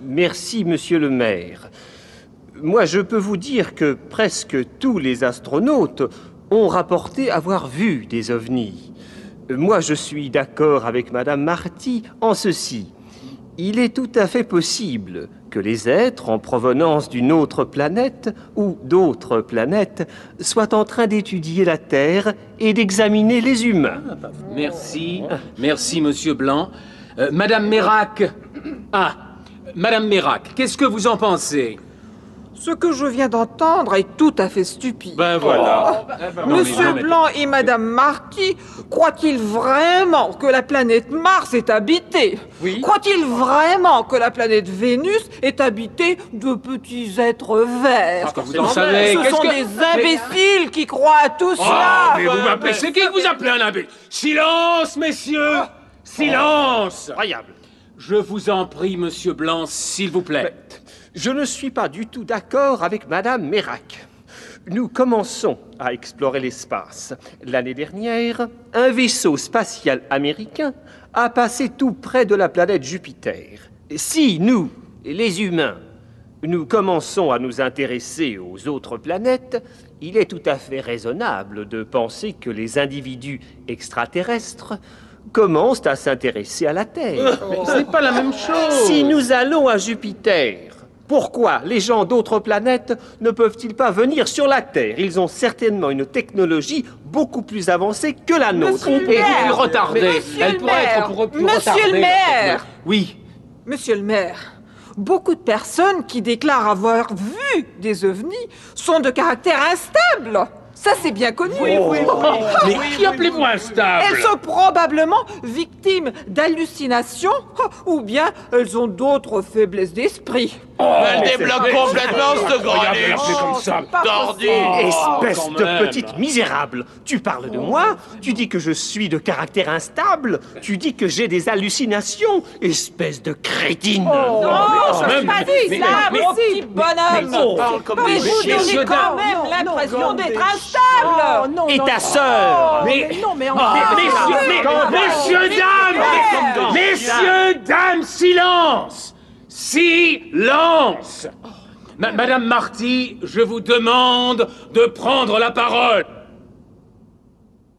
Merci, monsieur le maire. Moi, je peux vous dire que presque tous les astronautes ont rapporté avoir vu des ovnis. Moi, je suis d'accord avec Madame Marty en ceci. Il est tout à fait possible que les êtres en provenance d'une autre planète ou d'autres planètes soient en train d'étudier la Terre et d'examiner les humains. Merci, merci, Monsieur Blanc. Madame Mérac. Ah, Madame Mérac, qu'est-ce que vous en pensez? Ce que je viens d'entendre est tout à fait stupide. Ben voilà. Monsieur Blanc et Madame Marty croient-ils vraiment que la planète Mars est habitée? Oui. Croient-ils vraiment que la planète Vénus est habitée de petits êtres verts? Vous en savez. Ce sont des imbéciles qui croient à tout cela. Mais vous m'appelez, c'est qui que vous appelez un imbécile? Silence, messieurs! Silence! Incroyable. Je vous en prie, Monsieur Blanc, s'il vous plaît. Je ne suis pas du tout d'accord avec Madame Mérac. Nous commençons à explorer l'espace. L'année dernière, un vaisseau spatial américain a passé tout près de la planète Jupiter. Si nous, les humains, nous commençons à nous intéresser aux autres planètes, il est tout à fait raisonnable de penser que les individus extraterrestres commencent à s'intéresser à la Terre. Mais ce n'est pas la même chose. Si nous allons à Jupiter, pourquoi les gens d'autres planètes ne peuvent-ils pas venir sur la Terre? Ils ont certainement une technologie beaucoup plus avancée que la nôtre. Monsieur le Et maire, plus retardée. Monsieur Elle le pourrait maire, être plus Monsieur retardée. le maire. Oui. Monsieur le maire, beaucoup de personnes qui déclarent avoir vu des ovnis sont de caractère instable. Ça, c'est bien connu. Mais qui appelez-vous instable? Elles sont probablement victimes d'hallucinations ou bien elles ont d'autres faiblesses d'esprit. Elle débloque complètement ce Regardez, grenouille. comme ça. Tordu. Espèce quand de même. petite misérable. Tu parles de moi, tu dis que je suis de caractère instable, tu dis que j'ai des hallucinations. Espèce de crétine. Non, je même, n'ai pas dit ça, mais- mon petit bonhomme. Parle comme Mais des vous chiens. donnez quand même l'impression d'être instable. Et ta sœur. Mais, mais messieurs, dames, messieurs, dames, silence, silence. Madame Marty, je vous demande de prendre la parole.